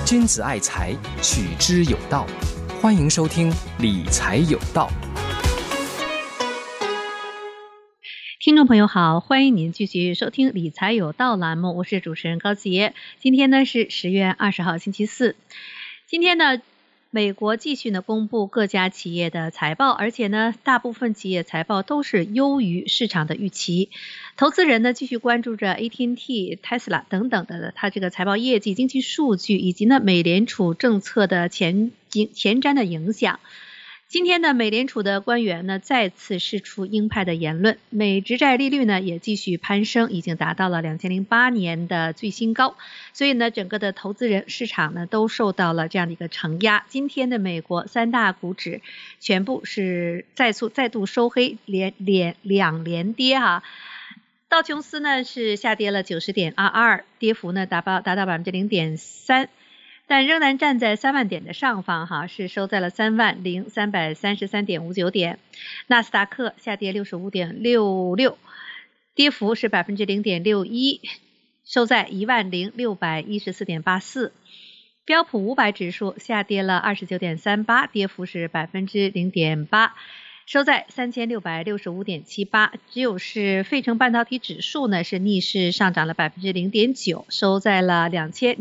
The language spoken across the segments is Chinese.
君子爱财，取之有道。欢迎收听理财有道。 听众朋友好，欢迎您继续收听理财有道栏目，我是主持人高杰。今天呢是10月20号星期四。今天呢美国继续呢公布各家企业的财报，而且呢大部分企业财报都是优于市场的预期。投资人呢继续关注着 AT&T、Tesla 等等的它这个财报业绩、经济数据以及呢美联储政策的前瞻的影响。今天呢美联储的官员呢再次释出鹰派的言论，美直债利率呢也继续攀升，已经达到了2008年的最新高，所以呢整个的投资人市场呢都受到了这样的一个承压。今天的美国三大股指全部是再度收黑，两连跌哈。道琼斯呢是下跌了90.22，跌幅呢达到 0.3%，但仍然站在3万点的上方哈，是收在了30333.59点。纳斯达克下跌65.66，跌幅是 0.61%， 收在10614.84。标普500指数下跌了29.38，跌幅是 0.8%，收在3665.78，只有是费城半导体指数呢是逆势上涨了 0.9%， 收在了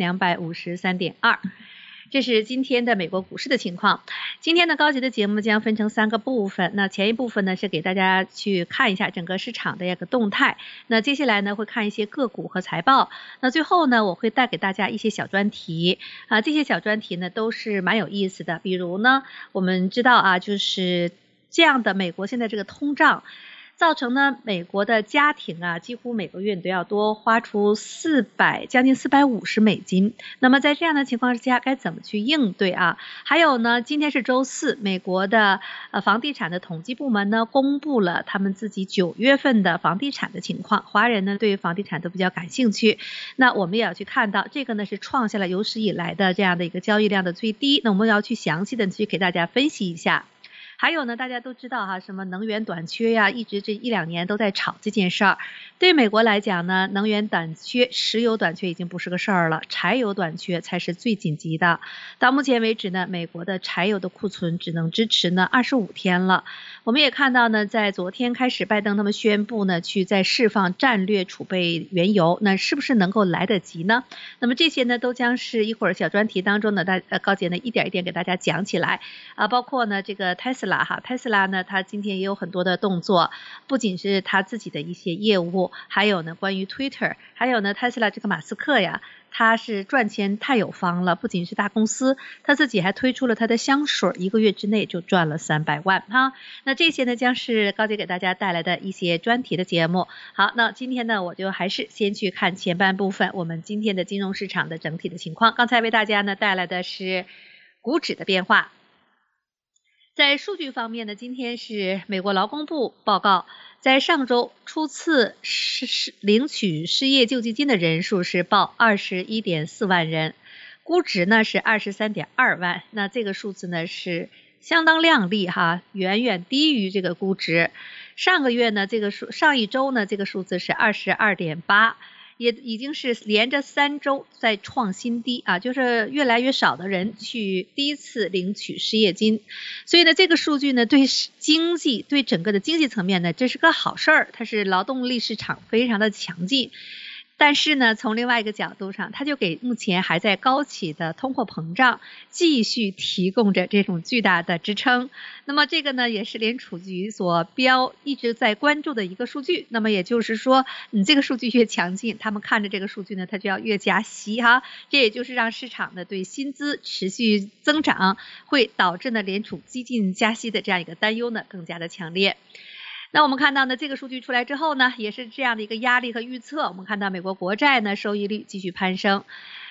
2253.2。这是今天的美国股市的情况。今天的高级的节目将分成3个部分，那前一部分呢是给大家去看一下整个市场的一个动态，那接下来呢会看一些个股和财报，那最后呢我会带给大家一些小专题这些小专题呢都是蛮有意思的。比如呢我们知道就是这样的美国现在这个通胀造成呢美国的家庭几乎每个月都要多花出将近450美金。那么在这样的情况之下该怎么去应对还有呢今天是周四，美国的房地产的统计部门呢公布了他们自己9月份的房地产的情况，华人呢对房地产都比较感兴趣，那我们也要去看到这个呢是创下了有史以来的这样的一个交易量的最低，那我们要去详细的去给大家分析一下。还有呢大家都知道什么能源短缺一直这1-2年都在吵这件事儿。对美国来讲呢，能源短缺、石油短缺已经不是个事儿了，柴油短缺才是最紧急的。到目前为止呢，美国的柴油的库存只能支持呢25天了。我们也看到呢，在昨天开始拜登他们宣布呢去再释放战略储备原油，那是不是能够来得及呢？那么这些呢都将是一会儿小专题当中呢高姐呢一点一点给大家讲起来包括呢这个 Tesla 呢它今天也有很多的动作，不仅是他自己的一些业务，还有呢关于 Twitter， 还有呢 Tesla 这个马斯克他是赚钱太有方了，不仅是大公司，他自己还推出了他的香水，1个月之内就赚了300万那这些呢将是高姐给大家带来的一些专题的节目。好，那今天呢我就还是先去看前半部分我们今天的金融市场的整体的情况。刚才为大家呢带来的是股指的变化。在数据方面呢，今天是美国劳工部报告，在上周初次领取失业救济金的人数是报 21.4 万人，估值呢是 23.2 万，那这个数字呢是相当亮丽远远低于这个估值。上一周呢这个数字是 22.8，也已经是连着3周在创新低就是越来越少的人去第一次领取失业金，所以呢这个数据呢对整个的经济层面呢这是个好事儿，它是劳动力市场非常的强劲。但是呢从另外一个角度上，它就给目前还在高企的通货膨胀继续提供着这种巨大的支撑。那么这个呢也是联储局一直在关注的一个数据，那么也就是说你这个数据越强劲，他们看着这个数据呢它就要越加息这也就是让市场呢对薪资持续增长会导致呢联储激进加息的这样一个担忧呢更加的强烈。那我们看到呢这个数据出来之后呢也是这样的一个压力和预测，我们看到美国国债呢收益率继续攀升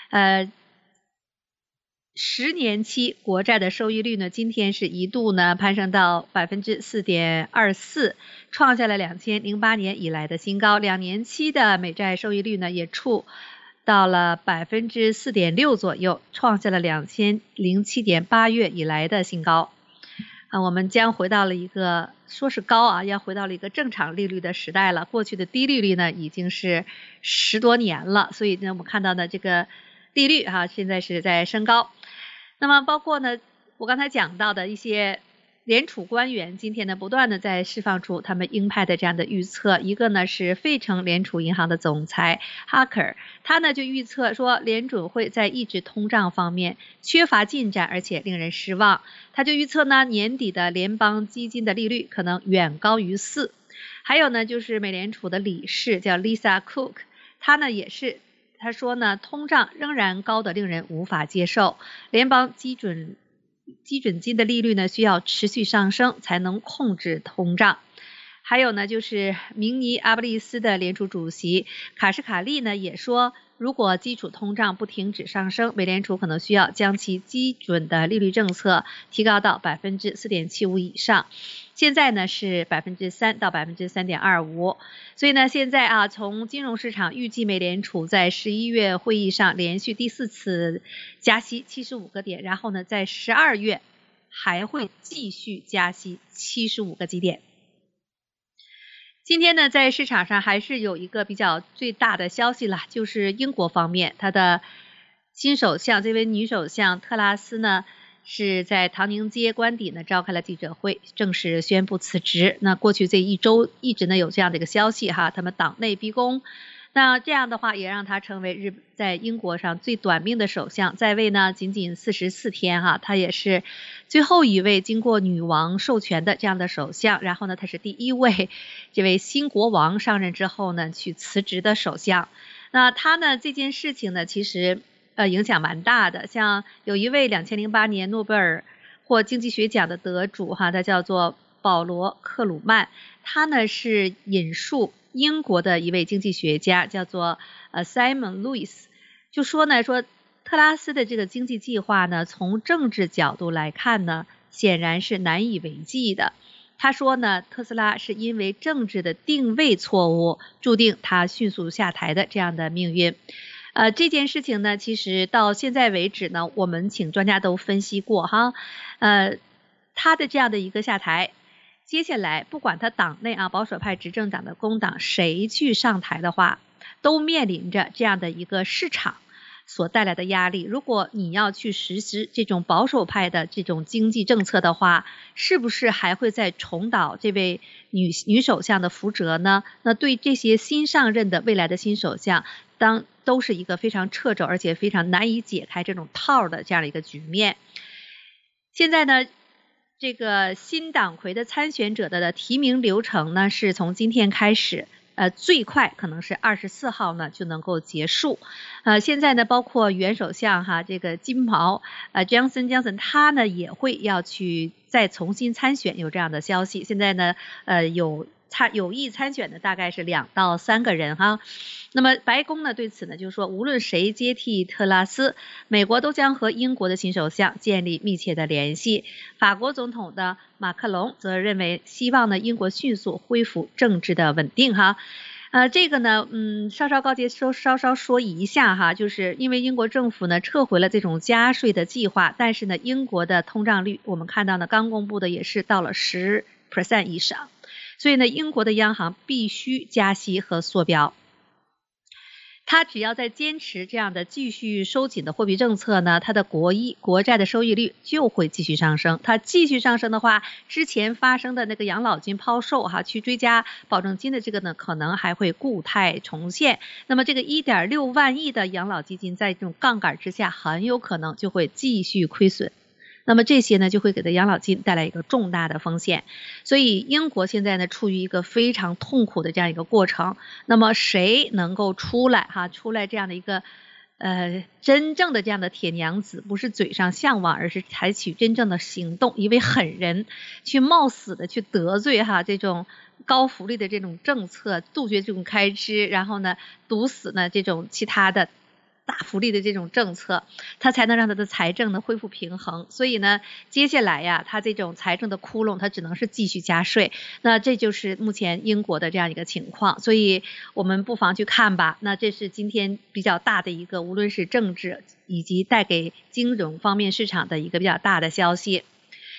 10年期国债的收益率呢今天是一度呢攀升到 4.24%， 创下了2008年以来的新高。2年期的美债收益率呢也触到了 4.6% 左右，创下了2007年8月以来的新高。我们将回到了一个说是高要回到了一个正常利率的时代了。过去的低利率呢已经是10多年了，所以呢我们看到的这个利率现在是在升高。那么包括呢我刚才讲到的一些联储官员今天呢不断的在释放出他们鹰派的这样的预测，一个呢是费城联储银行的总裁哈克尔，他呢就预测说联准会在抑制通胀方面缺乏进展，而且令人失望。他就预测呢年底的联邦基金的利率可能远高于4。还有呢就是美联储的理事叫 Lisa Cook， 他说呢通胀仍然高得令人无法接受，联邦基准金的利率呢需要持续上升才能控制通胀。还有呢就是明尼阿布利斯的联储主席卡什卡利呢也说，如果基础通胀不停止上升，美联储可能需要将其基准的利率政策提高到 4.75% 以上，现在呢是 3% 到 3.25%。 所以呢现在从金融市场预计美联储在11月会议上连续第4次加息75个点，然后呢在12月还会继续加息75个基点。今天呢在市场上还是有一个比较最大的消息了，就是英国方面他的新首相，这位女首相特拉斯呢是在唐宁街官邸呢召开了记者会，正式宣布辞职。那过去这一周一直呢有这样的一个消息他们党内逼宫，那这样的话也让他成为在英国上最短命的首相，在位呢仅仅44天他也是最后一位经过女王授权的这样的首相，然后呢他是第一位这位新国王上任之后呢去辞职的首相。那他呢这件事情呢其实影响蛮大的，像有一位2008年诺贝尔获经济学奖的得主他叫做保罗克鲁曼，他呢是引述英国的一位经济学家叫做Simon Lewis， 就说特拉斯的这个经济计划呢从政治角度来看呢显然是难以为继的。他说呢特斯拉是因为政治的定位错误注定他迅速下台的这样的命运。这件事情呢其实到现在为止呢我们请专家都分析过他的这样的一个下台，接下来不管他党内保守派执政党的工党谁去上台的话，都面临着这样的一个市场所带来的压力。如果你要去实施这种保守派的这种经济政策的话，是不是还会再重蹈这位女首相的覆辙呢？那对这些新上任的未来的新首相都是一个非常掣肘而且非常难以解开这种套的这样的一个局面。现在呢这个新党魁的参选者的提名流程呢是从今天开始，最快可能是24号呢就能够结束。现在呢包括原首相这个金毛Johnson 他呢也会要去再重新参选，有这样的消息。现在呢有意参选的大概是2到3个人那么白宫呢对此呢就是说，无论谁接替特拉斯，美国都将和英国的新首相建立密切的联系。法国总统的马克龙则认为希望呢英国迅速恢复政治的稳定这个呢稍稍说一下就是因为英国政府呢撤回了这种加税的计划，但是呢英国的通胀率我们看到呢刚公布的也是到了10% 以上，所以呢英国的央行必须加息和缩表。他只要在坚持这样的继续收紧的货币政策呢，他的国债的收益率就会继续上升。它继续上升的话，之前发生的那个养老金抛售去追加保证金的这个呢，可能还会故态重现。那么这个1.6万亿的养老基金在这种杠杆之下，很有可能就会继续亏损。那么这些呢就会给养老金带来一个重大的风险，所以英国现在呢处于一个非常痛苦的这样一个过程。那么谁能够出来这样的一个真正的这样的铁娘子，不是嘴上向往，而是采取真正的行动，一位狠人去冒死的去得罪这种高福利的这种政策，杜绝这种开支，然后呢堵死呢这种其他的大福利的这种政策，它才能让它的财政呢恢复平衡。所以呢接下来它这种财政的窟窿它只能是继续加税，那这就是目前英国的这样一个情况。所以我们不妨去看吧，那这是今天比较大的一个无论是政治以及带给金融方面市场的一个比较大的消息。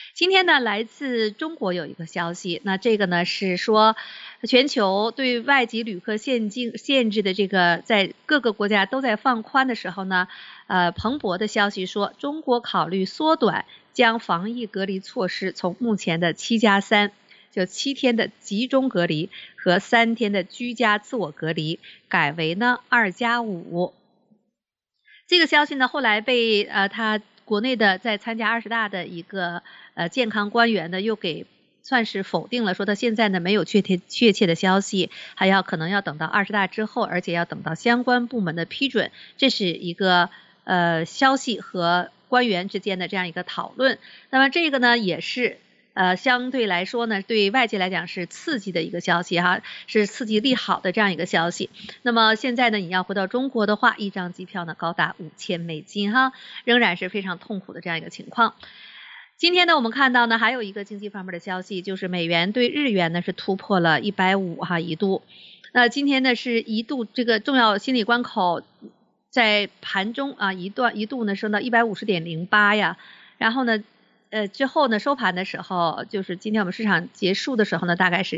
今天呢，来自中国有一个消息，那这个呢是说，全球对外籍旅客限制的这个在各个国家都在放宽的时候呢，彭博的消息说，中国考虑缩短将防疫隔离措施从目前的7+3，就7天的集中隔离和3天的居家自我隔离，改为呢2+5。这个消息呢，后来被他国内的在参加20大的一个健康官员呢，又给算是否定了，说他现在呢没有确切的消息，还可能要等到20大之后，而且要等到相关部门的批准。这是一个消息和官员之间的这样一个讨论。那么这个呢也是相对来说呢，对外界来讲是刺激的一个消息哈，是刺激利好的这样一个消息。那么现在呢，你要回到中国的话，一张机票呢高达$5000哈，仍然是非常痛苦的这样一个情况。今天呢，我们看到呢，还有一个经济方面的消息，就是美元对日元呢是突破了150哈一度。那今天呢是一度这个重要心理关口，在盘中一度呢升到150.08呀，然后呢之后呢收盘的时候，就是今天我们市场结束的时候呢，大概是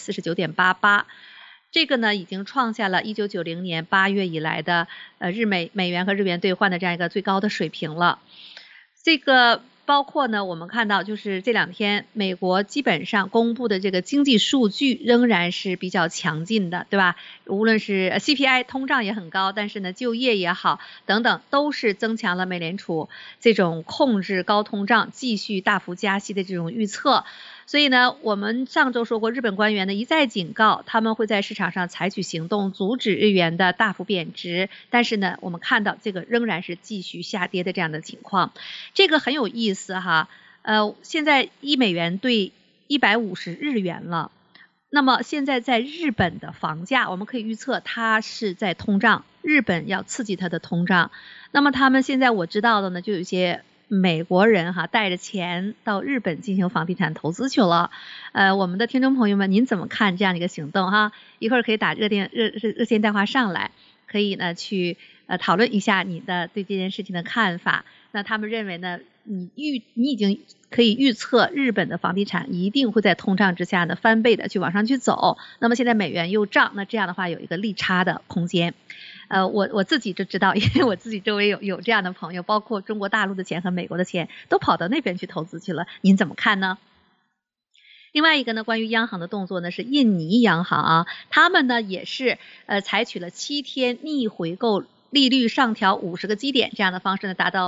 149.88，这个呢已经创下了1990年8月以来的美元和日元兑换的这样一个最高的水平了。这个包括呢，我们看到就是这2天美国基本上公布的这个经济数据仍然是比较强劲的，对吧？无论是 CPI 通胀也很高，但是呢就业也好等等，都是增强了美联储这种控制高通胀、继续大幅加息的这种预测。所以呢，我们上周说过，日本官员呢一再警告，他们会在市场上采取行动，阻止日元的大幅贬值。但是呢，我们看到这个仍然是继续下跌的这样的情况，这个很有意思哈。现在1美元兑150日元了。那么现在在日本的房价，我们可以预测它是在通胀，日本要刺激它的通胀。那么他们现在我知道的呢，就有一些美国人带着钱到日本进行房地产投资去了。我们的听众朋友们，您怎么看这样的一个行动哈？一会儿可以打热线电话上来，可以呢去讨论一下你的对这件事情的看法。那他们认为呢，你已经可以预测日本的房地产一定会在通胀之下呢翻倍的去往上去走。那么现在美元又涨，那这样的话有一个利差的空间。我自己就知道，因为我自己周围有这样的朋友，包括中国大陆的钱和美国的钱都跑到那边去投资去了，您怎么看呢？另外一个呢，关于央行的动作呢，是印尼央行他们呢也是采取了7天逆回购利率上调50个基点这样的方式呢，达到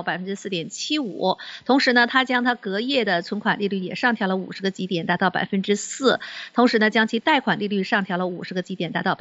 4.75%。同时呢，它将它隔夜的存款利率也上调了50个基点，达到 4%。同时呢，将其贷款利率上调了50个基点，达到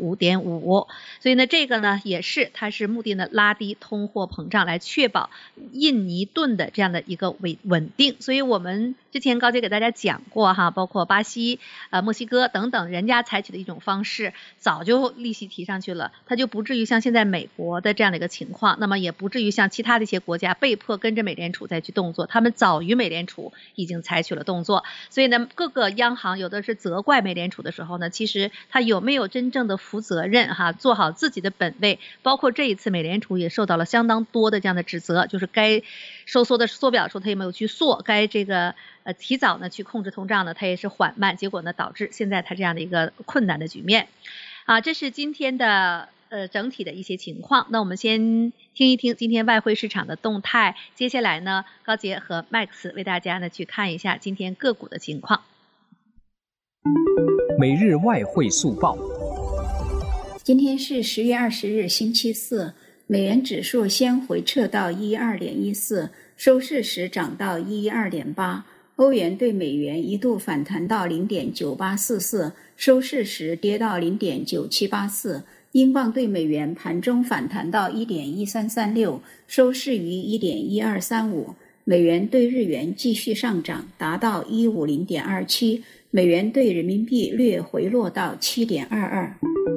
5.5%。所以呢，这个呢也是它是目的呢拉低通货膨胀，来确保印尼盾的这样的一个稳定。所以我们之前高姐给大家讲过哈，包括巴西、墨西哥等等，人家采取的一种方式，早就利息提上去了，它就不至于像现在美国的这样的一个情况，那么也不至于像其他的一些国家被迫跟着美联储再去动作，他们早于美联储已经采取了动作。所以呢，各个央行有的是责怪美联储的时候呢，其实他有没有真正的负责任做好自己的本位，包括这一次美联储也受到了相当多的这样的指责，就是该收缩的缩表的时候他也没有去缩，该这个提早呢去控制通胀呢，它也是缓慢，结果呢导致现在它这样的一个困难的局面这是今天的整体的一些情况。那我们先听一听今天外汇市场的动态，接下来呢，高杰和 Max 为大家呢去看一下今天个股的情况。 每日外汇速报。 今天是10月20日星期四，美元指数先回撤到 112.14， 收市时涨到 112.8， 欧元对美元一度反弹到 0.9844， 收市时跌到 0.9784，英镑对美元盘中反弹到 1.1336， 收市于 1.1235， 美元对日元继续上涨，达到 150.27， 美元对人民币略回落到 7.22。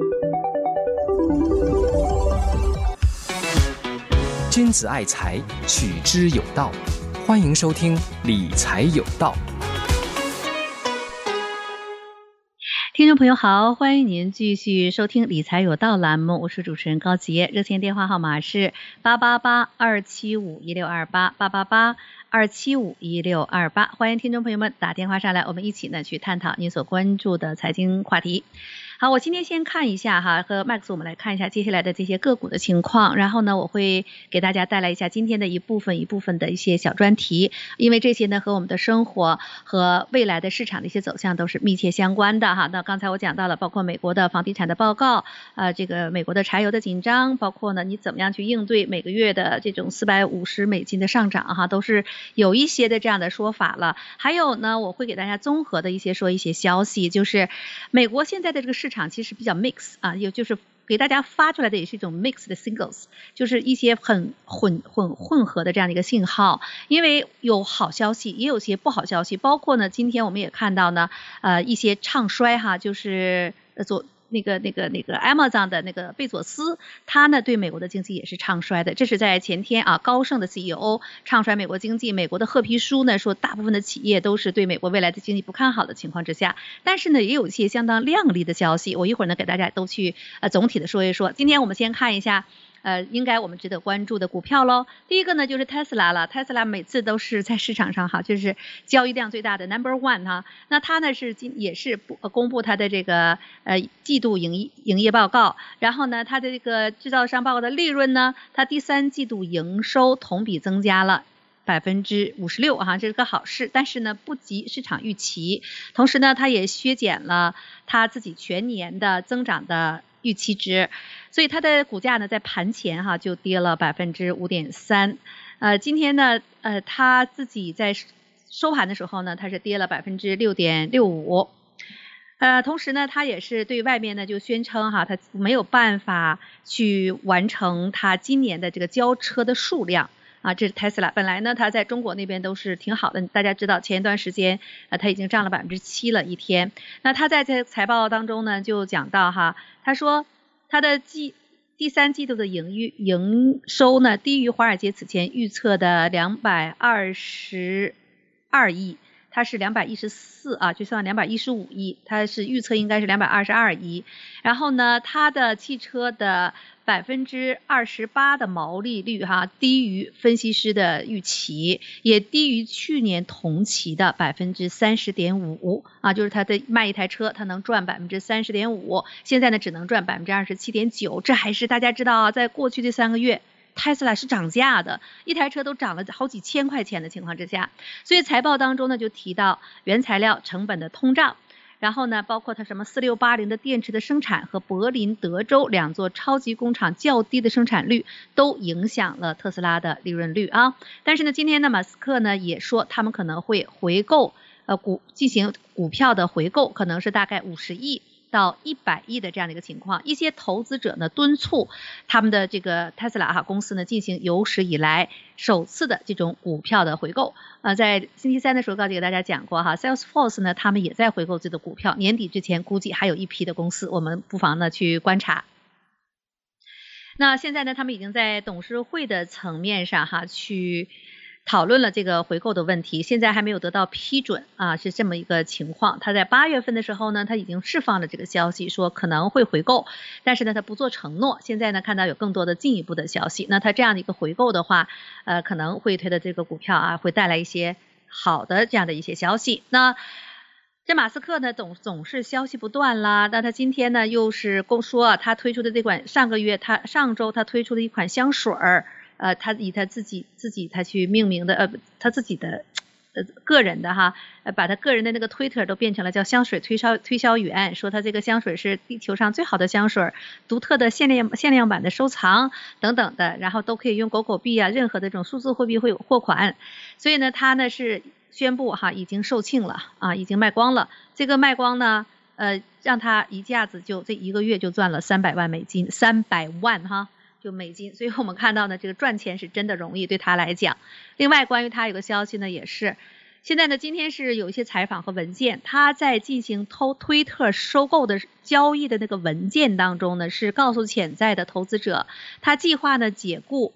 君子爱财，取之有道。欢迎收听理财有道。 听众朋友好，欢迎您继续收听理财有道栏目，我是主持人高杰，热线电话号码是888-275-1628，888-275-1628，欢迎听众朋友们打电话上来，我们一起呢去探讨您所关注的财经话题。好，我今天先看一下哈，和 Max 我们来看一下接下来的这些个股的情况，然后呢我会给大家带来一下今天的一部分的一些小专题，因为这些呢和我们的生活和未来的市场的一些走向都是密切相关的哈。那刚才我讲到了包括美国的房地产的报告，这个美国的柴油的紧张，包括呢你怎么样去应对每个月的这种$450的上涨哈，都是有一些的这样的说法了。还有呢我会给大家综合的一些消息，就是美国现在的这个市场其实比较 mix 啊，也就是给大家发出来的也是一种 mix 的 signals， 就是一些很混合的这样的一个信号，因为有好消息也有些不好消息，包括呢今天我们也看到呢一些唱衰哈，就是那个 Amazon 的那个贝佐斯，他呢对美国的经济也是唱衰的，这是在前天啊，高盛的 CEO 唱衰美国经济，美国的褐皮书呢说大部分的企业都是对美国未来的经济不看好的情况之下，但是呢也有一些相当亮丽的消息，我一会儿呢给大家都去总体的说一说。今天我们先看一下应该我们值得关注的股票咯。第一个呢就是特斯拉了，特斯拉每次都是在市场上哈，就是交易量最大的 No.1 哈。那它呢也是公布它的这个季度营业报告，然后呢它的这个制造商报告的利润呢，它第三季度营收同比增加了56%哈，这是个好事，但是呢不及市场预期，同时呢它也削减了它自己全年的增长的预期值，所以它的股价呢在盘前哈就跌了5.3%。今天呢它自己在收盘的时候呢它是跌了6.65%。同时呢它也是对外面呢就宣称哈，它没有办法去完成它今年的这个交车的数量啊，这是 Tesla。 本来呢它在中国那边都是挺好的，大家知道前一段时间它已经涨了7%了一天。那它在这财报当中呢就讲到哈，他说它的第三季度的营收呢低于华尔街此前预测的222亿，它是214啊，就算215亿，它是预测应该是222亿。然后呢它的汽车的28%的毛利率哈，低于分析师的预期，也低于去年同期的30.5%啊，就是它的卖一台车它能赚30.5%，现在呢只能赚27.9%。这还是大家知道啊，在过去这3个月特斯拉是涨价的，一台车都涨了好几千块钱的情况之下，所以财报当中呢就提到原材料成本的通胀，然后呢包括它什么4680的电池的生产和柏林德州2座超级工厂较低的生产率都影响了特斯拉的利润率啊。但是呢今天呢马斯克呢也说他们可能会回购进行股票的回购，可能是大概50亿到100亿的这样的一个情况。一些投资者呢敦促他们的这个特斯拉公司呢进行有史以来首次的这种股票的回购。在星期三的时候给大家讲过哈 ，Salesforce 呢他们也在回购自己的股票，年底之前估计还有一批的公司，我们不妨呢去观察。那现在呢他们已经在董事会的层面上哈去讨论了这个回购的问题，现在还没有得到批准啊，是这么一个情况。他在8月份的时候呢他已经释放了这个消息，说可能会回购，但是呢他不做承诺。现在呢看到有更多的进一步的消息，那他这样的一个回购的话可能会对他的这个股票啊会带来一些好的这样的一些消息。那这马斯克呢总是消息不断啦，那他今天呢又是说他推出的这款上周他推出的一款香水他以他自己他去命名的他自己的个人的哈，把他个人的那个 Twitter 都变成了叫香水推销员，说他这个香水是地球上最好的香水，独特的限量版的收藏等等的，然后都可以用狗狗币啊，任何的这种数字货币会有货款。所以呢他呢是宣布哈已经售罄了啊，已经卖光了。这个卖光呢让他一下子就这1个月就赚了300万美金，300万哈就美金，所以我们看到呢这个赚钱是真的容易对他来讲。另外关于他有个消息呢也是现在呢今天是有一些采访和文件，他在进行推特收购的交易的那个文件当中呢是告诉潜在的投资者，他计划呢解雇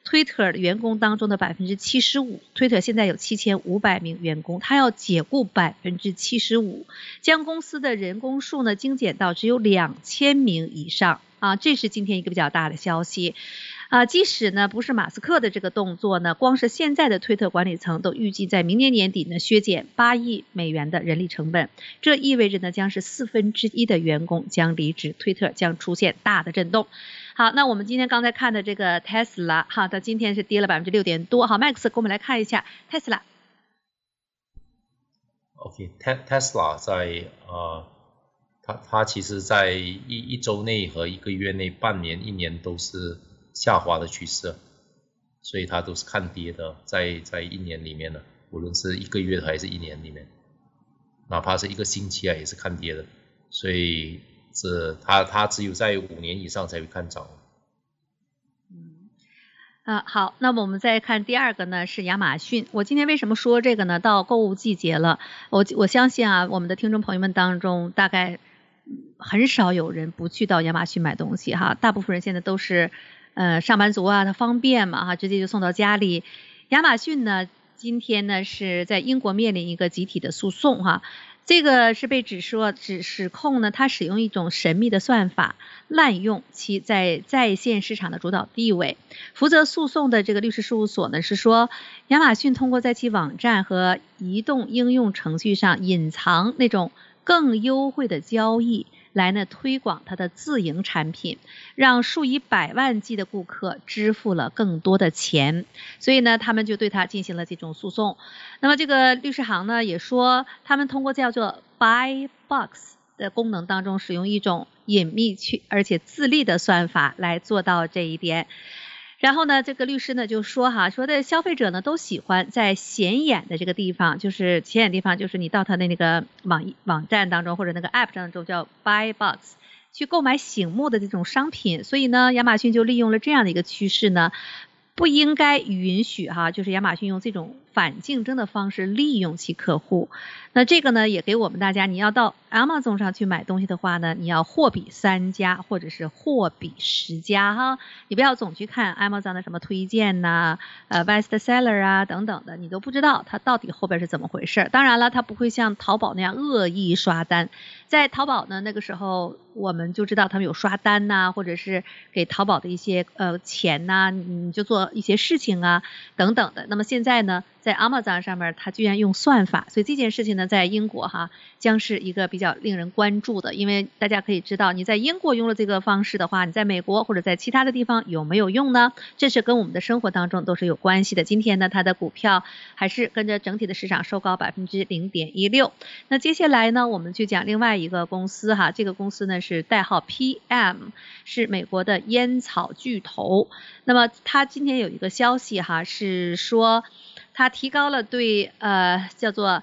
推特的员工当中的75%，推特现在有7500名员工，他要解雇75%，将公司的人工数呢精简到只有2000名以上啊，这是今天一个比较大的消息。即使呢不是马斯克的这个动作呢，光是现在的推特管理层都预计在明年年底呢削减8亿美元的人力成本，这意味着呢将是1/4的员工将离职，推特将出现大的震动。好，那我们今天刚才看的这个 Tesla 哈，它今天是跌了6%点多。好 ，Max 给我们来看一下 Tesla。Tesla 在它其实在一周内和1个月内、半年、1年都是下滑的趋势，所以它都是看跌的，在1年里面呢，无论是1个月还是1年里面，哪怕是1个星期也是看跌的，所以它只有在5年以上才会看涨。 好，那么我们再看第二个呢是亚马逊。我今天为什么说这个呢？到购物季节了，我相信啊，我们的听众朋友们当中大概很少有人不去到亚马逊买东西哈，大部分人现在都是上班族啊，它方便嘛哈，直接就送到家里。亚马逊呢今天呢是在英国面临一个集体的诉讼哈，这个是被指控呢，它使用一种神秘的算法，滥用其在线市场的主导地位。负责诉讼的这个律师事务所呢是说，亚马逊通过在其网站和移动应用程序上隐藏那种更优惠的交易，来呢推广它的自营产品，让数以百万计的顾客支付了更多的钱，所以呢他们就对它进行了这种诉讼。那么这个律师行呢也说，他们通过叫做 Buy Box 的功能当中使用一种隐秘而且自立的算法来做到这一点。然后呢，这个律师呢就说说的消费者呢都喜欢在显眼的这个地方，就是显眼地方就是你到他的那个网站当中或者那个 app 当中叫 Buy Box 去购买醒目的这种商品，所以呢亚马逊就利用了这样的一个趋势呢，不应该允许就是亚马逊用这种反竞争的方式利用其客户。那这个呢也给我们大家，你要到 Amazon 上去买东西的话呢，你要货比3家或者是货比10家哈，你不要总去看 Amazon 的什么推荐呐，best seller 啊等等的，你都不知道它到底后边是怎么回事。当然了，它不会像淘宝那样恶意刷单，在淘宝呢那个时候我们就知道他们有刷单呐，或者是给淘宝的一些钱呐，你就做一些事情啊等等的。那么现在呢在 Amazon 上面它居然用算法，所以这件事情呢在英国将是一个比较令人关注的，因为大家可以知道你在英国用了这个方式的话，你在美国或者在其他的地方有没有用呢？这是跟我们的生活当中都是有关系的。今天呢它的股票还是跟着整体的市场收高 0.16%。 那接下来呢我们去讲另外一个公司这个公司呢是代号 PM， 是美国的烟草巨头。那么它今天有一个消息是说它提高了对叫做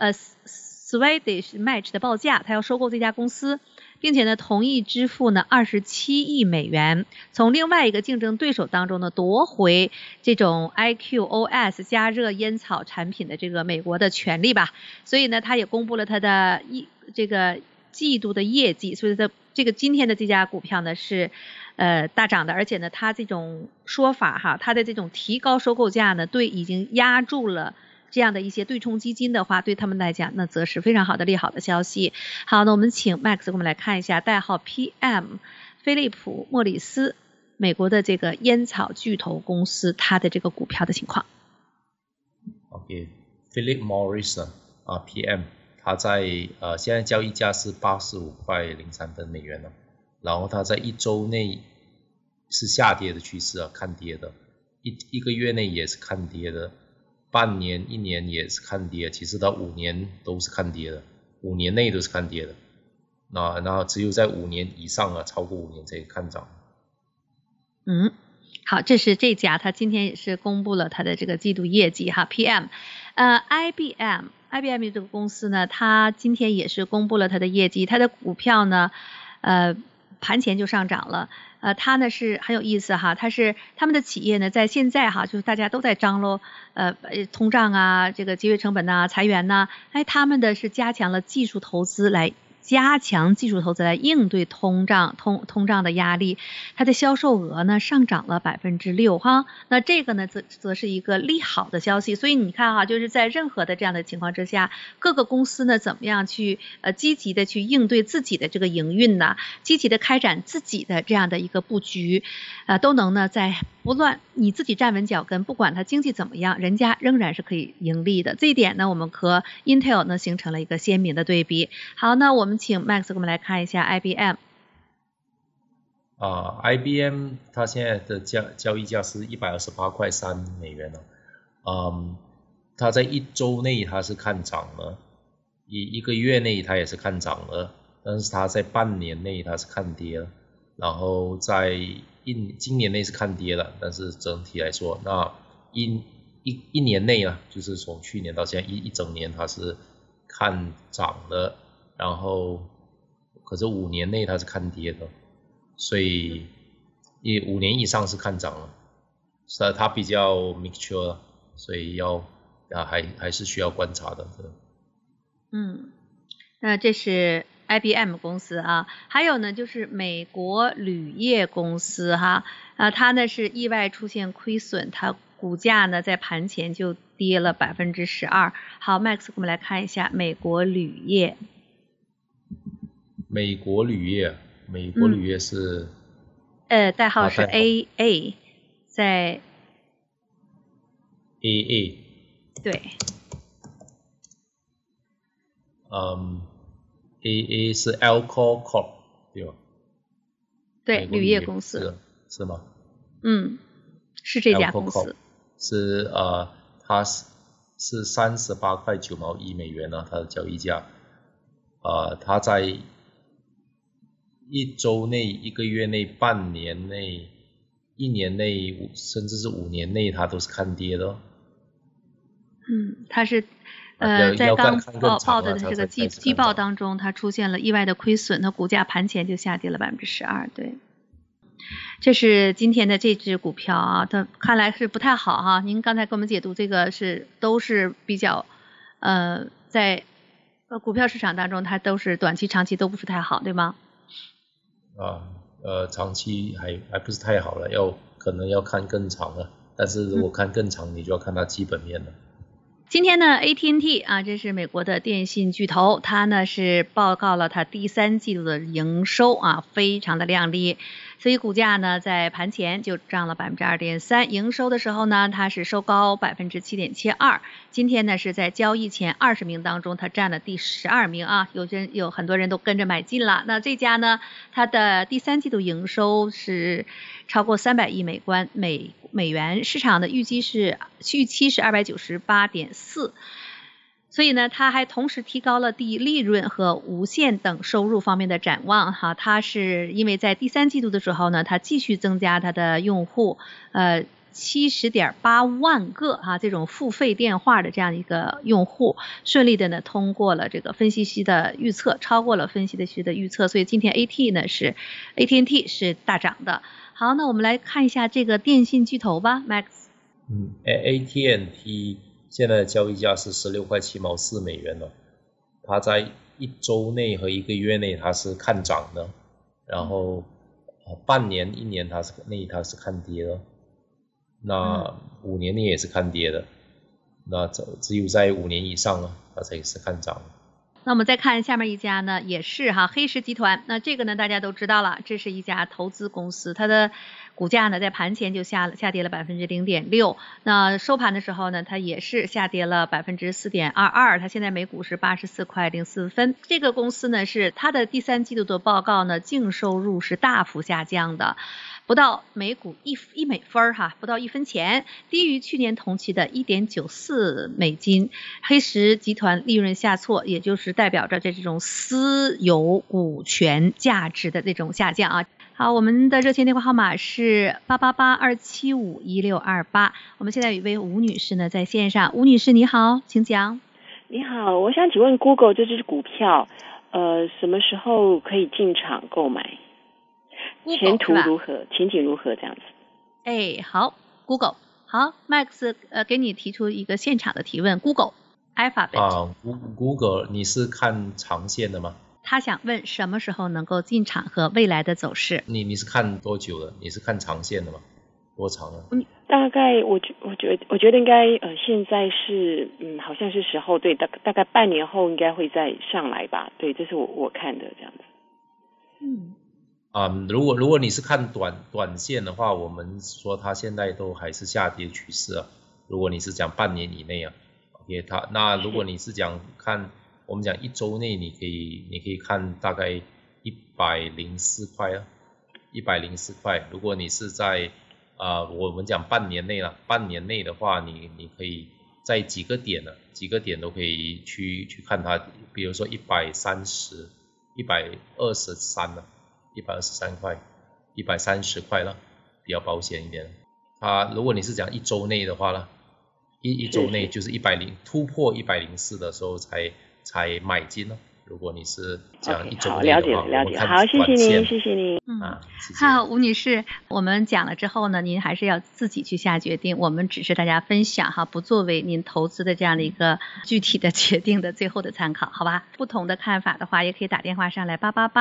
Swedish Match 的报价，它要收购这家公司，并且呢同意支付呢27亿美元，从另外一个竞争对手当中呢夺回这种 IQOS 加热烟草产品的这个美国的权利吧。所以呢它也公布了它的这个季度的业绩，所以它这个今天的这家股票呢是大涨的，而且呢它这种说法它的这种提高收购价呢对已经压住了这样的一些对冲基金的话，对他们来讲那则是非常好的利好的消息。好，那我们请 Max 给我们来看一下代号 PM 菲利普莫里斯美国的这个烟草巨头公司它的这个股票的情况。 Philip Morris PM 它在现在交易价是85.03美元了，然后它在1周内是下跌的趋势看跌的，一个月内也是看跌的，半年1年也是看跌，其实到5年都是看跌的，5年内都是看跌的。那只有在5年以上超过5年才看涨。 好，这是这家，它今天也是公布了它的这个季度业绩PM。IBM 这个公司呢，它今天也是公布了它的业绩，它的股票呢盘前就上涨了。它呢是很有意思它是他们的企业呢在现在就是大家都在张罗通胀这个节约成本裁员他们的是加强了技术投资来加强技术投资来应对通胀的压力，它的销售额呢上涨了6%哈。那这个呢则是一个利好的消息。所以你看哈，就是在任何的这样的情况之下，各个公司呢怎么样去积极的去应对自己的这个营运呢，积极的开展自己的这样的一个布局，都能呢在不论你自己站稳脚跟，不管它经济怎么样，人家仍然是可以盈利的。这一点呢，我们和 Intel 呢形成了一个鲜明的对比。好，那我们请 Max 给我们来看一下 IBM。 IBM 它现在的交易价是128.3美元了。它在一周内它是看涨了，一个月内它也是看涨了，但是它在半年内它是看跌了，然后在今年内是看跌了，但是整体来说，那一年内啊，就是从去年到现在一整年它是看涨的，然后可是5年内它是看跌的，所以5年以上是看涨了，所以它比较 mature， 所以还是需要观察的。 那这是 IBM 公司啊，还有呢就是美国铝业公司哈，它呢是意外出现亏损，它股价呢在盘前就跌了12%。好 ，Max 我们来看一下美国铝业。 美国铝业是代号是 AA， 在 AA 对。 AA 是 Alcoa Corp 对吧？ 对，铝业公司是吗？ 是这家公司。 是它是38.9亿美元呢，它的交易价。它在一周内、一个月内、半年内、1年内，甚至是5年内，它都是看跌的。 它是在刚报的这个季报当中，它出现了意外的亏损，那股价盘前就下跌了12%。对，这是今天的这只股票啊，它看来是不太好哈。您刚才给我们解读这个都是比较在股票市场当中，它都是短期、长期都不是太好，对吗？ 长期还不是太好了，可能要看更长了。但是如果看更长，你就要看它基本面了。 今天呢 AT&T 啊，这是美国的电信巨头，它呢是报告了它第3季度的营收啊，非常的亮丽，所以股价呢在盘前就涨了2.3%，营收的时候呢它是收高7.72%，今天呢是在交易前20名当中它占了第12名啊，有很多人都跟着买进了。那这家呢它的第3季度营收是超过300亿美元，市场的预期是298.4，所以呢它还同时提高了利润和无线等收入方面的展望哈。它是因为在第3季度的时候呢，它继续增加它的用户70.8万个这种付费电话的这样一个用户，顺利的呢通过了这个分析师的预测，超过了分析师的预测，所以今天 AT&T 是大涨的。好，那我们来看一下这个电信巨头吧 ，Max。 AT&T 现在的交易价是16.7美元了，它在一周内和一个月内它是看涨的，然后半年、1年它是看跌的，那5年内也是看跌的，那只有在5年以上了，它才是看涨的。 那我们再看下面一家呢，也是黑石集团。那这个呢大家都知道了，这是一家投资公司，它的股价呢在盘前就下跌了0.6%，那收盘的时候呢它也是下跌了4.22%，它现在每股是84.04。这个公司呢是它的第3季度的报告呢，净收入是大幅下降的，不到每股1美分不到1分钱，低于去年同期的1.94美金。黑石集团利润下挫，也就是代表着这种私有股权价值的这种下降啊。好，我们的热线电话号码是888-275-1628。我们现在有一位吴女士呢在线上，吴女士你好，请讲。 你好，我想请问 Google 这只股票，什么时候可以进场购买？前途如何？前景如何？这样子。 好 ，Google， 好 ，Max， 给你提出一个现场的提问 ，Google，Alphabet。 Google， 你是看长线的吗？ 他想问什么时候能够进场和未来的走势。 你是看多久的？你是看长线的吗？多长啊？ 大概我觉得应该现在是好像是时候，对，大概半年后应该会再上来吧。对，这是我看的这样子。 如果你是看短线的话，我们说它现在都还是下跌趋势啊。如果你是讲半年以内啊 ，OK， 那如果你是讲看我们讲一周内，你可以看大概104块啊，104块。如果你是在我们讲半年内了，半年内的话，你可以在几个点都可以去看它，比如说130、123了，123块、130块了，比较保险一点。如果你是讲一周内的话呢，一周内就是突破104的时候才买进了。如果你是讲一周内的话， 了解，好，谢谢您。 谢谢。 好，吴女士，我们讲了之后呢，您还是要自己去下决定，我们只是大家分享哈，不作为您投资的这样的一个具体的决定的最后的参考，好吧？不同的看法的话，也可以打电话上来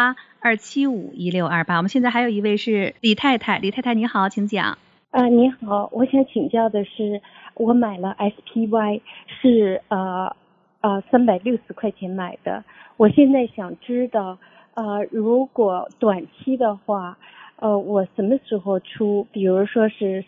888-275-1628。我们现在还有一位是李太太，李太太你好，请讲。 你好，我想请教的是，我买了 SPY 是360块钱买的，我现在想知道如果短期的话我什么时候出，比如说是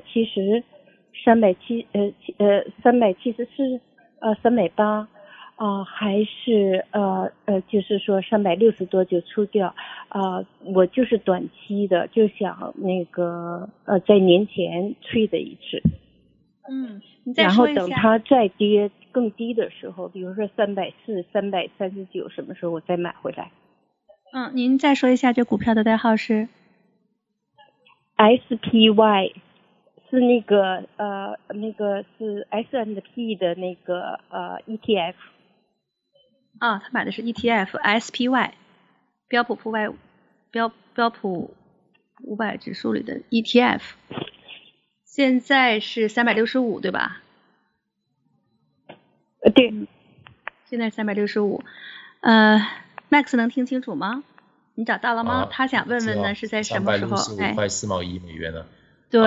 370、374、380还是就是说360多就出掉我就是短期的，就想那个在年前吹的一次。 你再说一下。 然后等它再跌更低的时候，比如说340、339，什么时候我再买回来？ 您再说一下这股票的代号是 SPY， 是那个是 S&P 的那个ETF。 他买的是 ETF SPY， 标普500指数里的 ETF。现在是365对吧？ 对， 现在365。Max 能听清楚吗？你找到了吗？他想问问呢是在什么时候 ？365块4毛1美元了。 对。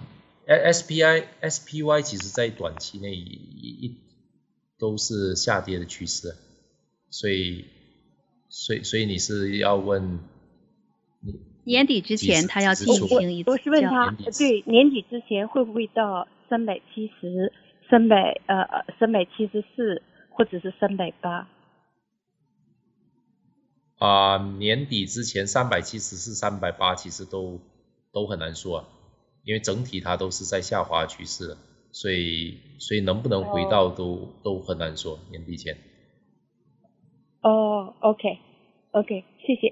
SPY 其实在短期内都是下跌的趋势，所以你是要问年底之前他要进行一次， 我是问他，对，年底之前会不会到370、374或者是380？ 年底之前374、380其实都很难说因为整体它都是在下滑趋势，所以能不能回到都很难说，年底前。 OK， 谢谢。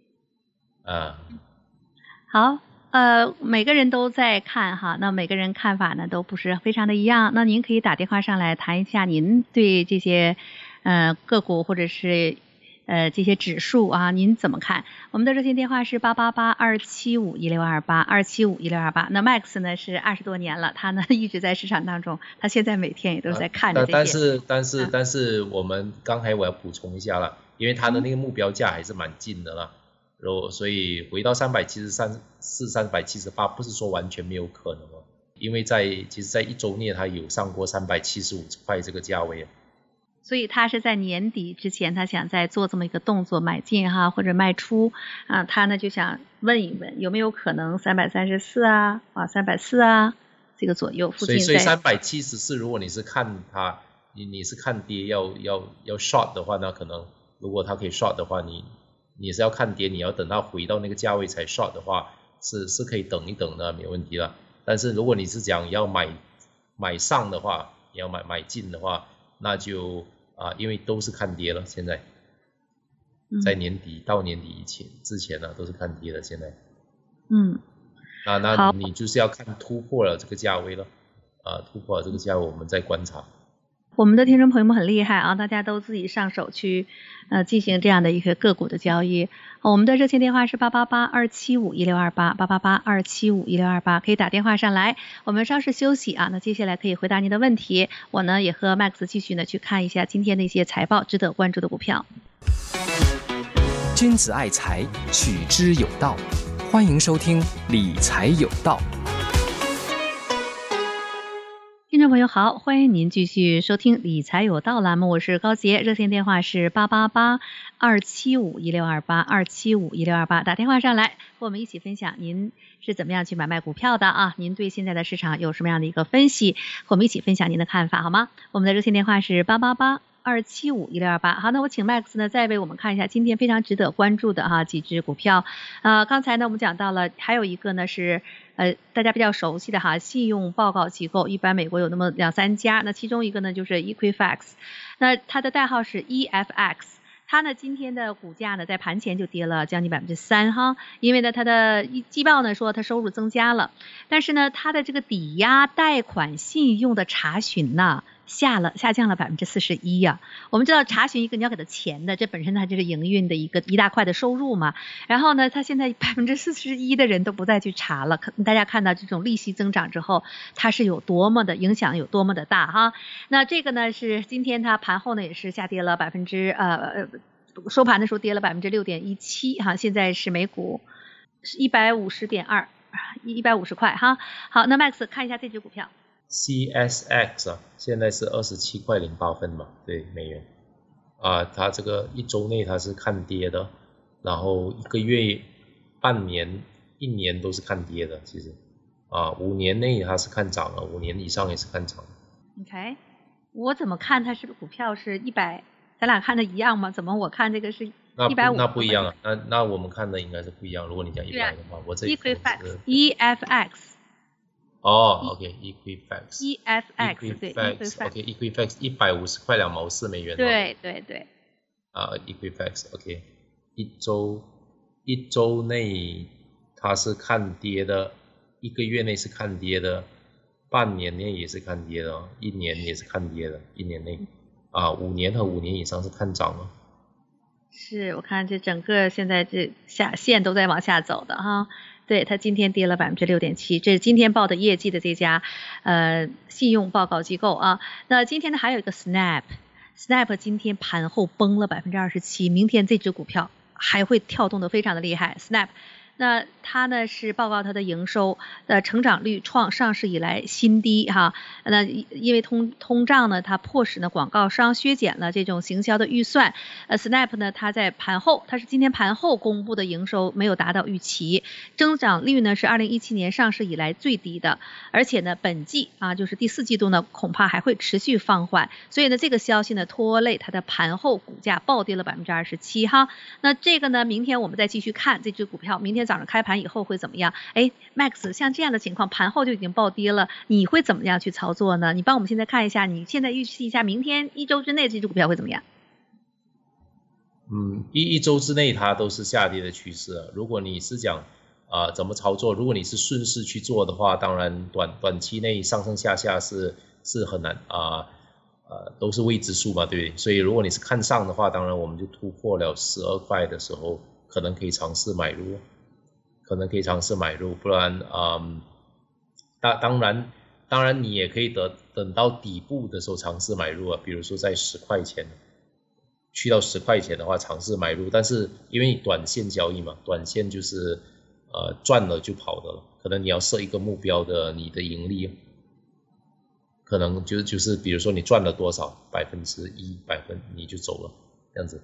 好，每个人都在看哈，那每个人看法呢都不是非常的一样，那您可以打电话上来谈一下您对这些个股或者是这些指数您怎么看？我们的热线电话是888-275-1628，275-1628。那 Max 呢是20多年了，他呢一直在市场当中，他现在每天也都在看着这些。 但是我们刚才我要补充一下了，因为他的那个目标价还是蛮近的了，所以回到373、378不是说完全没有可能因为其实在一周内他有上过375块这个价位所以他是在年底之前，他想再做这么一个动作，买进或者卖出他呢就想问一问有没有可能334 340这个左右附近。 所以374，如果你是看它，你是看跌要 short 的话，那可能如果它可以 short 的话，你是要看跌，你要等它回到那个价位才 short 的话，是可以等一等的，没问题了。但是如果你是讲要买上的话，你要买进的话，那就因为都是看跌了，现在在年底到年底之前都是看跌了，现在那你就是要看突破了这个价位了突破了这个价位我们再观察。 我们的听众朋友们很厉害大家都自己上手去进行这样的一个个股的交易。我们的热线电话是888-275-1628，888-275-1628，可以打电话上来。我们稍事休息那接下来可以回答您的问题。我呢也和 Max 继续呢去看一下今天的一些财报值得关注的股票。 君子爱财，取之有道。欢迎收听理财有道。 听众朋友好，欢迎您继续收听理财有道栏目，我是高杰，热线电话是888-275-1628，275-1628，打电话上来和我们一起分享您是怎么样去买卖股票的啊？您对现在的市场有什么样的一个分析？和我们一起分享您的看法好吗？我们的热线电话是888-275-1628。好，那我请 Max 呢再为我们看一下今天非常值得关注的几只股票。刚才呢我们讲到了，还有一个呢是大家比较熟悉的信用报告机构，一般美国有那么2-3家，那其中一个呢就是 Equifax， 那它的代号是 EFX。它呢今天的股价呢在盘前就跌了将近3%哈，因为呢它的季报呢说它收入增加了，但是呢它的这个抵押贷款信用的查询呢下降了41%呀。我们知道查询一个你要给他钱的，这本身它就是营运的一大块的收入嘛。然后呢，它现在41%的人都不再去查了。大家看到这种利息增长之后，它是有多么的影响，有多么的大哈。那这个呢是今天它盘后呢也是下跌了收盘的时候跌了6.17%哈，现在是每股150.2 150块哈。好，那 Max 看一下这只股票。 CSX 现在是27块08分嘛，对，美元它这个一周内它是看跌的，然后1个月、半年、1年都是看跌的，其实5年内它是看涨了，5年以上也是看涨。 OK， 我怎么看它是股票是100，咱俩看的一样吗？怎么我看这个是150？ 那不一样啊，那我们看的应该是不一样。如果你讲100的话，我这里 EFX。 OK，Equifax。 EFX 对 Equifax 150块2毛4美元。 对。 Equifax OK， 一周内它是看跌的，1个月内是看跌的，半年内也是看跌的，1年也是看跌的，1年内5年和5年以上是看涨的。 是，我看这整个现在这下线都在往下走的哈。对，它今天跌了6.7%，这是今天报的业绩的这家信用报告机构啊。那今天呢还有一个 Snap 今天盘后崩了27%，明天这只股票还会跳动的非常的厉害。Snap， 那它呢是报告它的营收的成长率创上市以来新低哈。那因为通胀呢，它迫使呢广告商削减了这种行销的预算。Snap 呢它在盘后，它是今天盘后公布的营收没有达到预期，增长率呢是2017年上市以来最低的，而且呢本季就是第4季度呢恐怕还会持续放缓，所以呢这个消息呢拖累它的盘后股价暴跌了27%哈。那这个呢明天我们再继续看这只股票，明天早上开盘以后会怎么样？Max， 像这样的情况盘后就已经暴跌了，你会怎么样去操作呢？你帮我们现在看一下，你现在预期一下明天1周之内这只股票会怎么样？ 一周之内它都是下跌的趋势。如果你是讲怎么操作，如果你是顺势去做的话，当然短期内上上下下是很难都是未知数嘛，对不对？所以如果你是看上的话，当然我们就突破了12块的时候，可能可以尝试买入，不然当然你也可以等到底部的时候尝试买入比如说在10块钱，去到10块钱的话尝试买入，但是因为你短线交易嘛，短线就是赚了就跑的了，可能你要设一个目标的你的盈利，可能就是比如说你赚了多少1%你就走了这样子。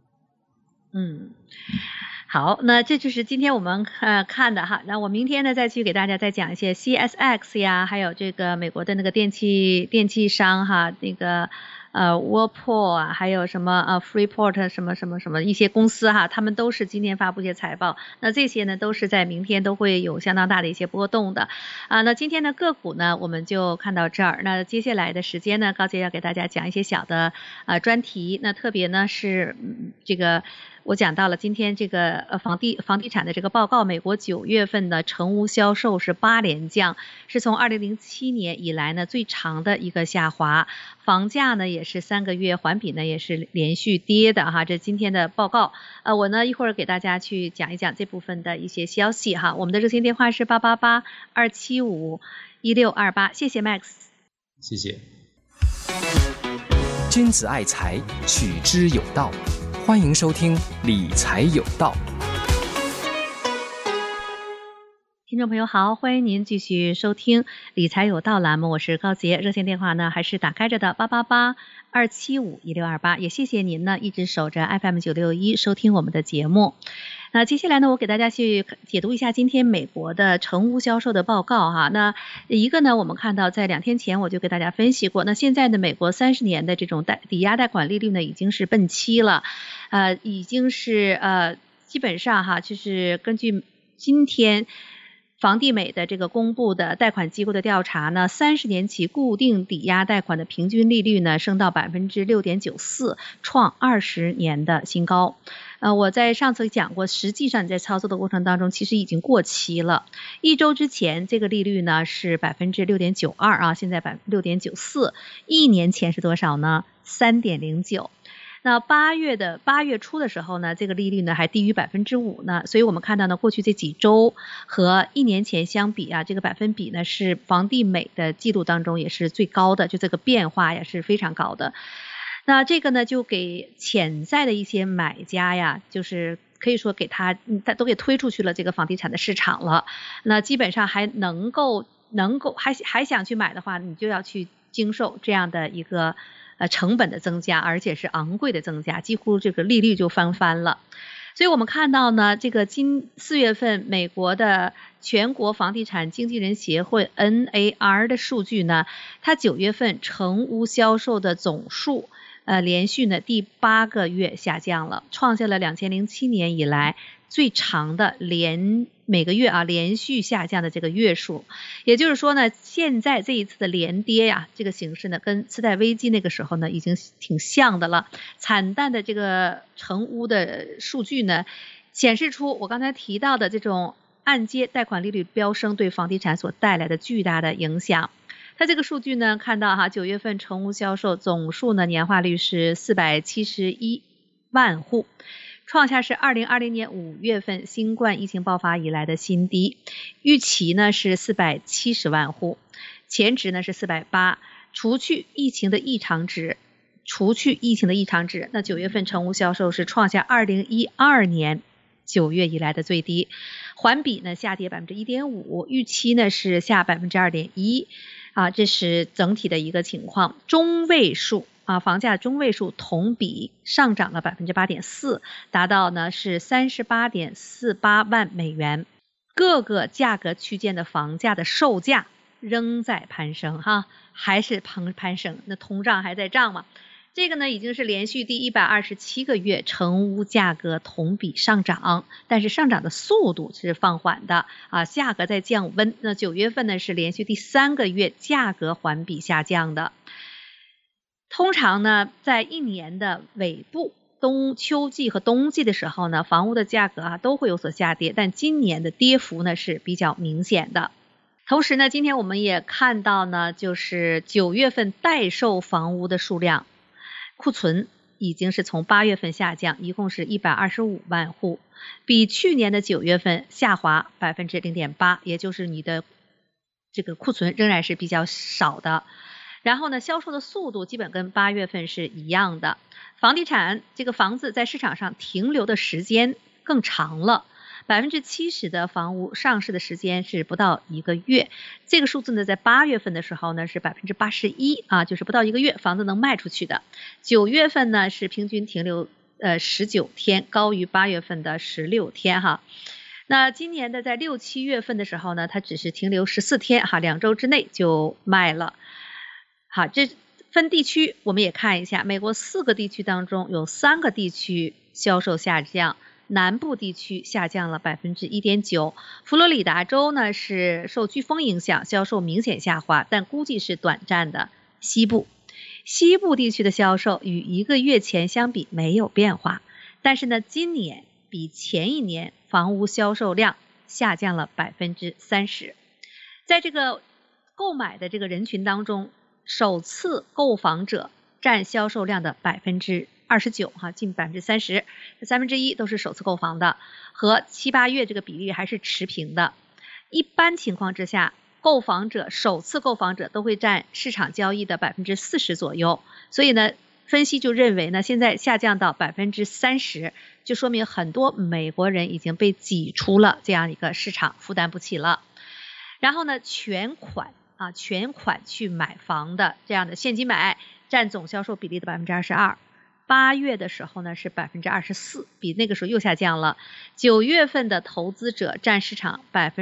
好，那这就是今天我们看的哈。那我明天呢再去给大家再讲一些 CSX 呀，还有这个美国的那个电器商哈，那个Whirlpool 还有什么Freeport 什么一些公司哈，他们都是今天发布一些财报。那这些呢都是在明天都会有相当大的一些波动的那今天的个股呢我们就看到这儿。那接下来的时间呢，高姐要给大家讲一些小的专题。那特别呢是这个我讲到了今天这个房地产的这个报告，美国9月份的成屋销售是8连降，是从2007年以来呢最长的一个下滑，房价呢也是3个月环比呢也是连续跌的哈。这今天的报告我呢一会儿给大家去讲一讲这部分的一些消息哈。我们的热线电话是888-275-1628，谢谢 Max， 谢谢。 君子爱财，取之有道。 欢迎收听理财有道。 听众朋友好，欢迎您继续收听理财有道栏目，我是高杰，热线电话呢还是打开着的888-275-1628，也谢谢您呢一直守着 FM961 收听我们的节目。那接下来呢，我给大家去解读一下今天美国的成屋销售的报告哈。那一个呢，我们看到在2天前我就给大家分析过，那现在的美国30年的这种抵押贷款利率呢已经是奔7了，已经是基本上哈，就是根据今天房地美的这个公布的贷款机构的调查呢，30年期固定抵押贷款的平均利率呢升到 6.94%， 创20年的新高。我在上次讲过，实际上你在操作的过程当中其实已经过期了。1周之前这个利率呢是 6.92% 啊，现在 6.94%， 1年前是多少呢？ 3.09%。那8月初的时候呢，这个利率呢还低于 5% 呢，所以我们看到呢，过去这几周和1年前相比啊，这个百分比呢是房地美的记录当中也是最高的，就这个变化呀是非常高的。那这个呢就给潜在的一些买家呀，就是可以说给他都给推出去了这个房地产的市场了。那基本上还能够还想去买的话，你就要去经受这样的一个成本的增加，而且是昂贵的增加，几乎这个利率就翻了。所以我们看到呢，这个4月份美国的全国房地产经纪人协会 NAR 的数据呢，它9月份成屋销售的总数连续呢第8个月下降了，创下了2007年以来最长的每个月连续下降的这个月数。也就是说呢，现在这一次的连跌呀，这个形式呢跟次贷危机那个时候呢已经挺像的了。惨淡的这个成屋的数据呢，显示出我刚才提到的这种按揭贷款利率飙升对房地产所带来的巨大的影响。它这个数据呢，看到9月份成屋销售总数呢年化率是471万户，创下是2020年5月份新冠疫情爆发以来的新低，预期呢是470万户，前值呢是480，除去疫情的异常值，那9月份成屋销售是创下2012年9月以来的最低，环比呢下跌 1.5%， 预期呢是下 2.1%。这是整体的一个情况。中位数房价中位数同比上涨了 8.4%， 达到呢是 38.48 万美元。各个价格区间的房价的售价仍在攀升还是攀升，那通胀还在涨嘛。这个呢已经是连续第127个月成屋价格同比上涨，但是上涨的速度是放缓的价格在降温。那9月份呢是连续第3个月价格环比下降的。通常呢在一年的尾部秋季和冬季的时候呢，房屋的价格都会有所下跌，但今年的跌幅呢是比较明显的。同时呢，今天我们也看到呢，就是9月份待售房屋的数量库存已经是从8月份下降，一共是125万户，比去年的9月份下滑 0.8%， 也就是你的这个库存仍然是比较少的。然后呢，销售的速度基本跟8月份是一样的。房地产这个房子在市场上停留的时间更长了，70%的房屋上市的时间是不到1个月，这个数字呢在8月份的时候呢是 81%就是不到1个月房子能卖出去的。9月份呢是平均停留19天，高于8月份的16天那今年的在6、7月份的时候呢，它只是停留14天2周之内就卖了。这分地区我们也看一下，美国4个地区当中有3个地区销售下降，南部地区下降了 1.9%， 佛罗里达州呢是受飓风影响，销售明显下滑，但估计是短暂的。西部地区的销售与1个月前相比没有变化，但是呢，今年比前一年房屋销售量下降了 30%。在这个购买的这个人群当中，首次购房者占销售量的 29%，近 30%， 1/3都是首次购房的，和7、8月这个比例还是持平的。一般情况之下，首次购房者都会占市场交易的 40% 左右，所以呢， 分析就认为呢，现在下降到30%，就说明很多美国人已经被挤出了这样一个市场，负担不起了。然后呢，全款去买房的这样的现金买占总销售比例的22%，8月的时候呢是24%，比那个时候又下降了。9月份的投资者占市场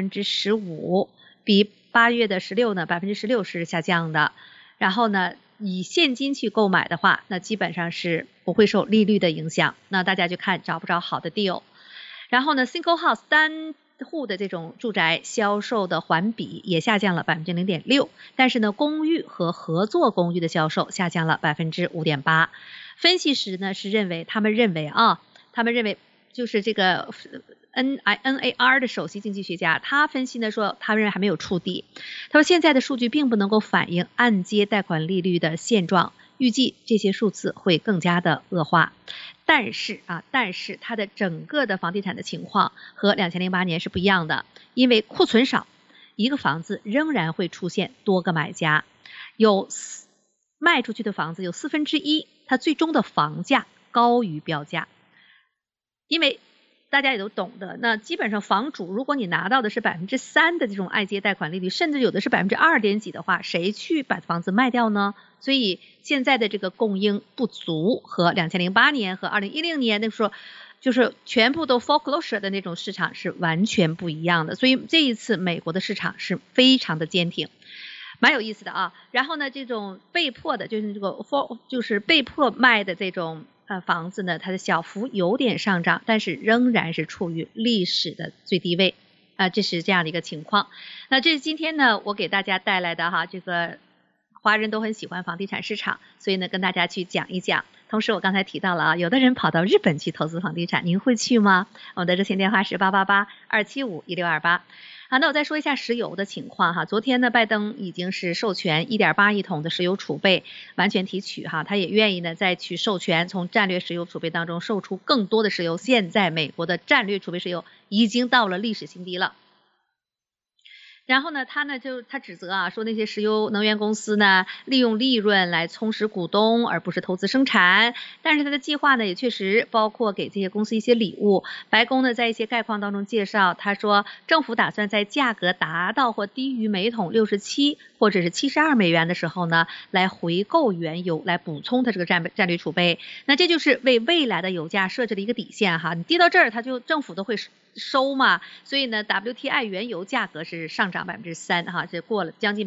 15%，比8月的16呢16%是下降的。然后呢，以现金去购买的话，那基本上是不会受利率的影响。那大家就看找不着好的 deal。然后呢 ，single house 单户的这种住宅销售的环比也下降了0.6%，但是呢，公寓和合作公寓的销售下降了5.8%。分析师呢他们认为就是这个NAR 的首席经济学家，他分析呢说，他认为还没有触底。他说现在的数据并不能够反映按揭贷款利率的现状，预计这些数字会更加的恶化。但是它的整个的房地产的情况和2008年是不一样的，因为库存少，一个房子仍然会出现多个买家，有卖出去的房子有1/4，它最终的房价高于标价。因为大家也都懂的，那基本上房主如果你拿到的是3%的这种按揭贷款利率，甚至有的是2点几的话，谁去把房子卖掉呢？所以现在的这个供应不足和2008年和2010年那时候就是全部都 foreclosure 的那种市场是完全不一样的。所以这一次美国的市场是非常的坚挺，蛮有意思的啊。然后呢，这种被迫的就是被迫卖的这种房子呢，它的小幅有点上涨，但是仍然是处于历史的最低位这是这样的一个情况。那这是今天呢我给大家带来的这个华人都很喜欢房地产市场，所以呢跟大家去讲一讲。同时我刚才提到了有的人跑到日本去投资房地产，您会去吗？我们的热线电话是888-275-1628。好，那我再说一下石油的情况昨天呢，拜登已经是授权1.8亿桶的石油储备完全提取他也愿意呢再去授权从战略石油储备当中售出更多的石油。现在美国的战略储备石油已经到了历史新低了。然后呢，他指责说那些石油能源公司呢利用利润来充实股东，而不是投资生产。但是他的计划呢也确实包括给这些公司一些礼物。白宫呢在一些概况当中介绍，他说政府打算在价格达到或低于每桶67或者是72美元的时候呢，来回购原油，来补充它这个战略储备。那这就是为未来的油价设置了一个底线你低到这儿，政府都会收嘛。所以呢 WTI 原油价格是上涨3%这过了将近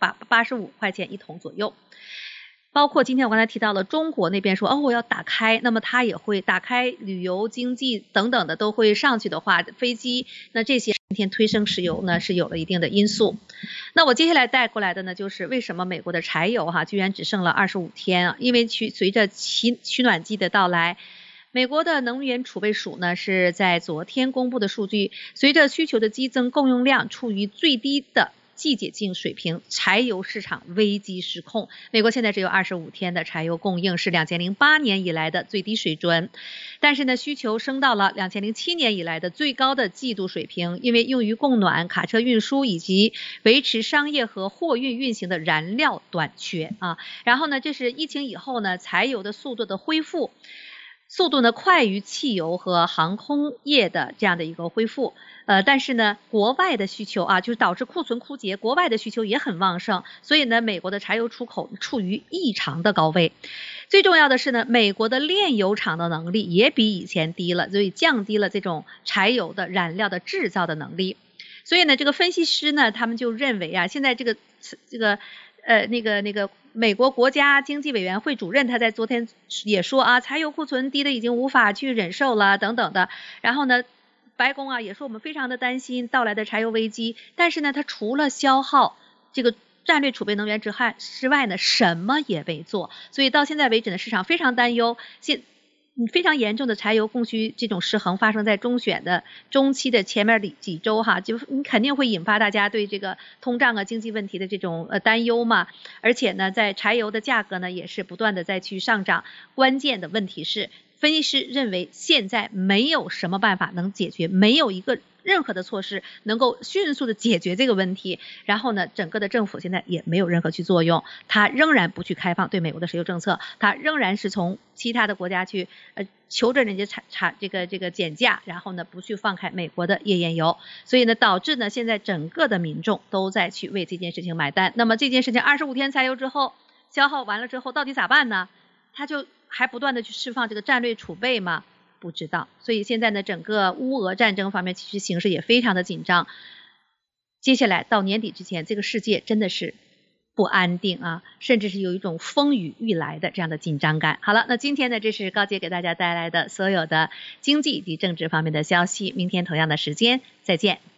85块钱一桶左右。包括今天我刚才提到了中国那边说我要打开，那么它也会打开，旅游经济等等的都会上去的话，飞机那这些今天推升石油呢是有了一定的因素。那我接下来带过来的呢就是为什么美国的柴油居然只剩了25天因为随着取暖季的到来，美国的能源储备署呢是在昨天公布的数据，随着需求的激增，供应量处于最低的季节性水平，柴油市场危机失控。美国现在只有25天的柴油供应，是2008年以来的最低水准。但是呢，需求升到了2007年以来的最高的季度水平，因为用于供暖、卡车运输以及维持商业和货运运行的燃料短缺然后呢，这是疫情以后呢，柴油的速度的恢复。速度呢快于汽油和航空业的这样的一个恢复，但是呢国外的需求就是导致库存枯竭，国外的需求也很旺盛，所以呢美国的柴油出口处于异常的高位。最重要的是呢，美国的炼油厂的能力也比以前低了，所以降低了这种柴油的燃料的制造的能力。所以呢这个分析师呢他们就认为现在这个美国国家经济委员会主任他在昨天也说柴油库存低的已经无法去忍受了等等的。然后呢白宫也说我们非常的担心到来的柴油危机，但是呢它除了消耗这个战略储备能源之外呢什么也没做。所以到现在为止呢市场非常担忧非常严重的柴油供需这种失衡发生在中期的前面几周就你肯定会引发大家对这个通胀经济问题的这种担忧嘛。而且呢在柴油的价格呢也是不断的再去上涨。关键的问题是分析师认为现在没有什么办法能解决，没有一个任何的措施能够迅速的解决这个问题。然后呢，整个的政府现在也没有任何去作用，它仍然不去开放对美国的石油政策，它仍然是从其他的国家去求着人家这个减价，然后呢不去放开美国的页岩油，所以呢导致呢现在整个的民众都在去为这件事情买单。那么这件事情25天采油之后消耗完了之后到底咋办呢？他就还不断的去释放这个战略储备吗？不知道。所以现在呢整个乌俄战争方面其实形势也非常的紧张，接下来到年底之前这个世界真的是不安定啊，甚至是有一种风雨欲来的这样的紧张感。好了，那今天呢这是高姐给大家带来的所有的经济及政治方面的消息，明天同样的时间再见。